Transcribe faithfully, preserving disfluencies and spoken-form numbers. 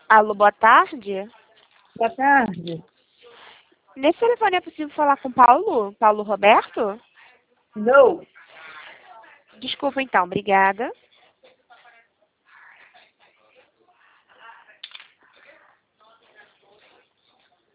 Alô, boa tarde. Boa tarde. Nesse telefone é possível falar com Paulo? Paulo Roberto? Não. Desculpa então, obrigada.